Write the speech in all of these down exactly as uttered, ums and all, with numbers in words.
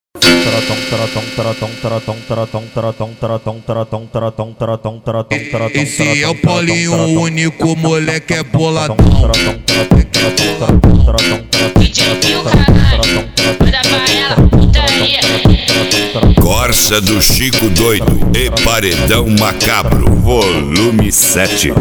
Esse é o Paulinho, o único moleque é boladão. D J Bill, caralho, manda pra ela, putaria. Corsa do Chico Doido e Paredão Macabro, volume sete.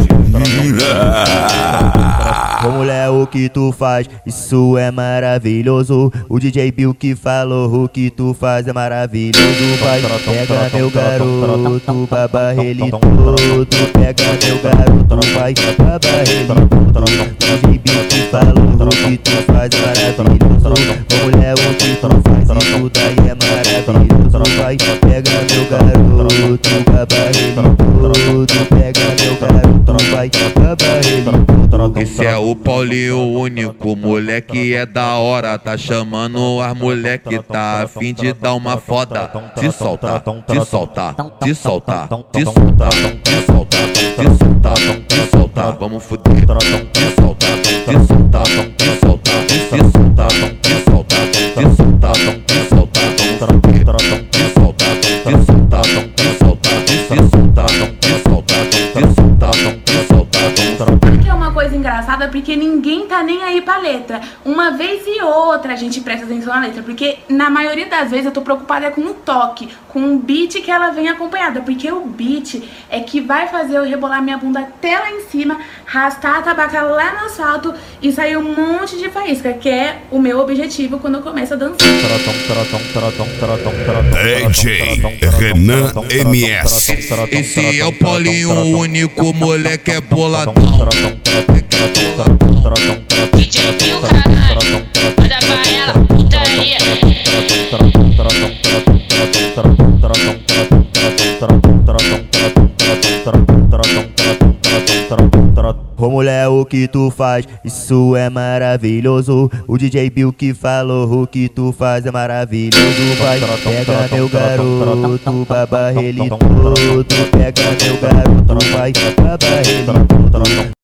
Ô mulher, o que tu faz, isso é maravilhoso. O D J Bill que falou, o que tu faz é maravilhoso. Vai, pega meu garoto, baba ele todo. Pega meu garoto, vai, baba ele todo. O D J Bill que falou, o que tu faz é maravilhoso. Ô mulher, o que tu faz, isso daí é maravilhoso. Vai, pega meu garoto, baba ele todo. Pega meu garoto, vai, baba ele todo. Esse é o Paulinho, o único moleque é da hora. Tá chamando as moleque, tá a fim de dar uma foda. Te soltar, te soltar, te soltar, te soltar, te soltar, te soltar, te soltar, vamos fuder. Te soltar, te soltar, te soltar, te soltar, te soltar, te soltar, te soltar, vamos fuder. Te soltar, te soltar, te soltar, te soltar, te soltar, te soltar, te soltar, vamos fuder. Que é uma coisa engraçada porque ninguém tá nem aí pra letra. Uma vez e outra a gente presta atenção na letra, porque na maioria das vezes eu tô preocupada com o toque, com o beat que ela vem acompanhada, porque o beat é que vai fazer eu rebolar minha bunda até lá em cima, arrastar a tabaca lá no asfalto e sair um monte de faísca, que é o meu objetivo quando eu começo a dançar. D J Renan M S. Esse é o Paulinho, o único moleque é boladão. D J Bill, caralho, manda pra ela, putaria. Ô mulher, o que tu faz, isso é maravilhoso. O D J Bill que falou, o que tu faz é maravilhoso. Vai, pega meu garoto, baba ele todo. Pega meu garoto, vai, baba ele todo.